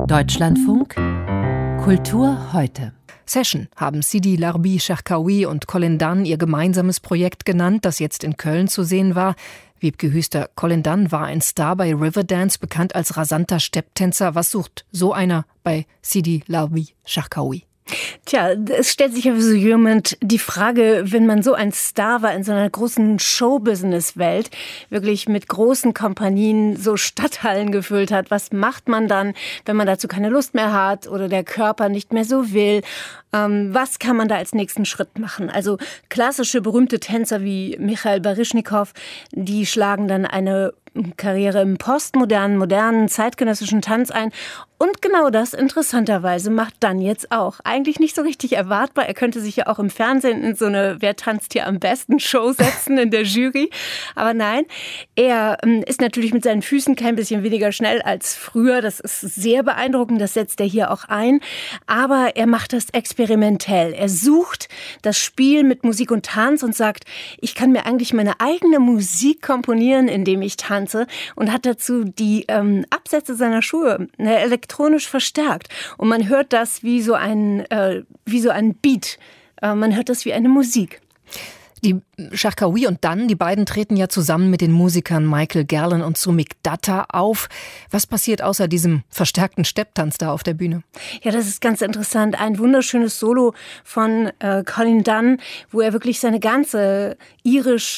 Deutschlandfunk Kultur heute. Session haben Sidi Larbi Cherkaoui und Colin Dunn ihr gemeinsames Projekt genannt, das jetzt in Köln zu sehen war. Wiebke Hüster, Colin Dunn war ein Star bei Riverdance, bekannt als rasanter Stepptänzer. Was sucht so einer bei Sidi Larbi Cherkaoui? Tja, es stellt sich ja für so jemand die Frage, wenn man so ein Star war in so einer großen Showbusiness-Welt, wirklich mit großen Kompanien so Stadthallen gefüllt hat, was macht man dann, wenn man dazu keine Lust mehr hat oder der Körper nicht mehr so will? Was kann man da als nächsten Schritt machen? Also klassische, berühmte Tänzer wie Michail Baryshnikov, die schlagen dann eine Karriere im postmodernen, modernen, zeitgenössischen Tanz ein. Und genau das, interessanterweise, macht Dunn jetzt auch. Eigentlich nicht so richtig erwartbar. Er könnte sich ja auch im Fernsehen in so eine Wer tanzt hier am besten Show setzen in der Jury. Aber nein, er ist natürlich mit seinen Füßen kein bisschen weniger schnell als früher. Das ist sehr beeindruckend, das setzt er hier auch ein. Aber er macht das experimentell. Er sucht das Spiel mit Musik und Tanz und sagt, ich kann mir eigentlich meine eigene Musik komponieren, indem ich tanze. Und hat dazu die Absätze seiner Schuhe elektronisch verstärkt. Und man hört das wie so ein Beat. Man hört das wie eine Musik. Die Cherkaoui und Dunn, die beiden treten ja zusammen mit den Musikern Michael Gerlin und Sumik Datta auf. Was passiert außer diesem verstärkten Stepptanz da auf der Bühne? Ja, das ist ganz interessant. Ein wunderschönes Solo von Colin Dunn, wo er wirklich seine ganze irisch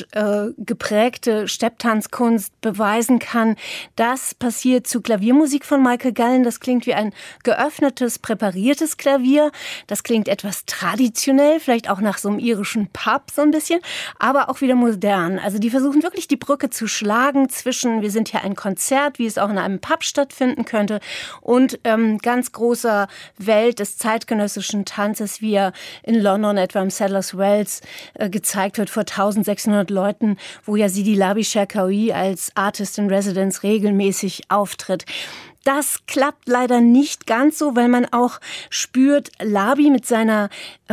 geprägte Stepptanzkunst beweisen kann. Das passiert zu Klaviermusik von Michael Gerlin. Das klingt wie ein geöffnetes, präpariertes Klavier. Das klingt etwas traditionell, vielleicht auch nach so einem irischen Pub so ein bisschen. Aber auch wieder modern. Also die versuchen wirklich die Brücke zu schlagen zwischen, wir sind hier ein Konzert, wie es auch in einem Pub stattfinden könnte, und ganz großer Welt des zeitgenössischen Tanzes, wie er in London etwa im Sadler's Wells gezeigt wird vor 1600 Leuten, wo ja Sidi Larbi Cherkaoui als Artist in Residence regelmäßig auftritt. Das klappt leider nicht ganz so, weil man auch spürt, Larbi mit seiner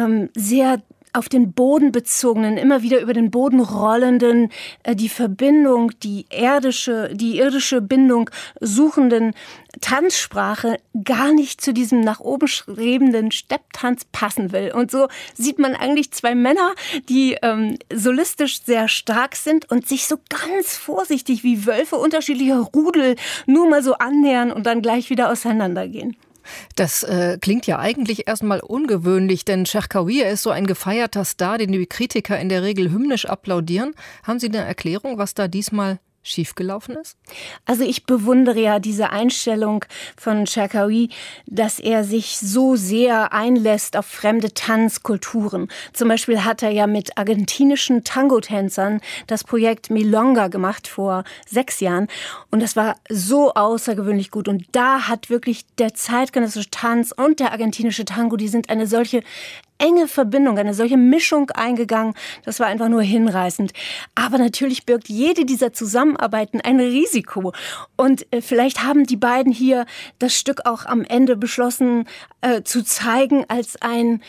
sehr auf den Boden bezogenen, immer wieder über den Boden rollenden, die Verbindung, die irdische Bindung suchenden Tanzsprache gar nicht zu diesem nach oben strebenden Stepptanz passen will. Und so sieht man eigentlich zwei Männer, die solistisch sehr stark sind und sich so ganz vorsichtig wie Wölfe unterschiedlicher Rudel nur mal so annähern und dann gleich wieder auseinandergehen. Das klingt ja eigentlich erstmal ungewöhnlich, denn Cherkaoui ist so ein gefeierter Star, den die Kritiker in der Regel hymnisch applaudieren. Haben Sie eine Erklärung, was da diesmal schiefgelaufen ist? Also ich bewundere ja diese Einstellung von Cherkaoui, dass er sich so sehr einlässt auf fremde Tanzkulturen. Zum Beispiel hat er ja mit argentinischen Tango-Tänzern das Projekt Milonga gemacht vor 6 Jahren. Und das war so außergewöhnlich gut. Und da hat wirklich der zeitgenössische Tanz und der argentinische Tango, die sind eine solche enge Verbindung, eine solche Mischung eingegangen. Das war einfach nur hinreißend. Aber natürlich birgt jede dieser Zusammenarbeiten ein Risiko. Und vielleicht haben die beiden hier das Stück auch am Ende beschlossen zu zeigen als ein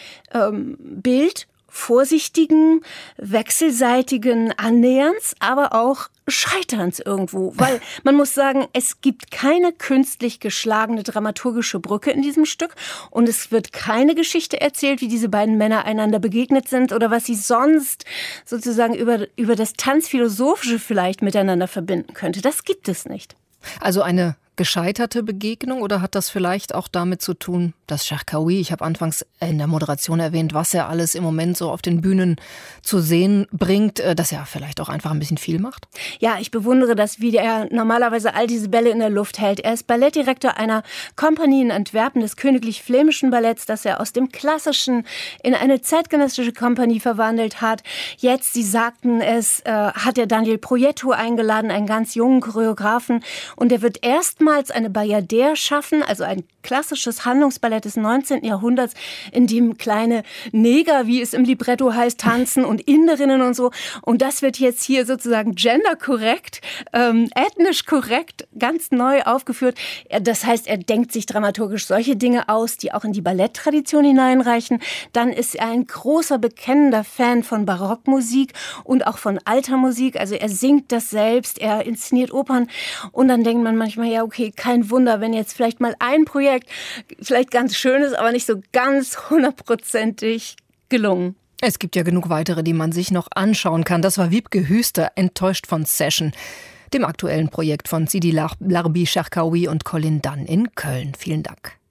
Bild vorsichtigen, wechselseitigen Annäherns, aber auch Scheiterns irgendwo. Weil man muss sagen, es gibt keine künstlich geschlagene dramaturgische Brücke in diesem Stück und es wird keine Geschichte erzählt, wie diese beiden Männer einander begegnet sind oder was sie sonst sozusagen über das Tanzphilosophische vielleicht miteinander verbinden könnte. Das gibt es nicht. Also eine gescheiterte Begegnung oder hat das vielleicht auch damit zu tun, dass Cherkaoui, ich habe anfangs in der Moderation erwähnt, was er alles im Moment so auf den Bühnen zu sehen bringt, dass er vielleicht auch einfach ein bisschen viel macht? Ja, ich bewundere das, wie er normalerweise all diese Bälle in der Luft hält. Er ist Ballettdirektor einer Kompanie in Antwerpen des Königlich Flämischen Balletts, das er aus dem Klassischen in eine zeitgenössische Kompanie verwandelt hat. Jetzt, Sie sagten es, hat er Daniel Proietto eingeladen, einen ganz jungen Choreografen, und er wird erstmals eine Bayadère schaffen, also ein klassisches Handlungsballett des 19. Jahrhunderts, in dem kleine Neger, wie es im Libretto heißt, tanzen und Inderinnen und so. Und das wird jetzt hier sozusagen genderkorrekt, ethnisch korrekt, ganz neu aufgeführt. Das heißt, er denkt sich dramaturgisch solche Dinge aus, die auch in die Balletttradition hineinreichen. Dann ist er ein großer, bekennender Fan von Barockmusik und auch von alter Musik. Also er singt das selbst, er inszeniert Opern. Und dann denkt man manchmal, ja, okay, kein Wunder, wenn jetzt vielleicht mal ein Projekt vielleicht ganz schön ist, aber nicht so ganz 100%ig gelungen. Es gibt ja genug weitere, die man sich noch anschauen kann. Das war Wiebke Hüster, enttäuscht von Session, dem aktuellen Projekt von Sidi Larbi Cherkaoui und Colin Dunn in Köln. Vielen Dank.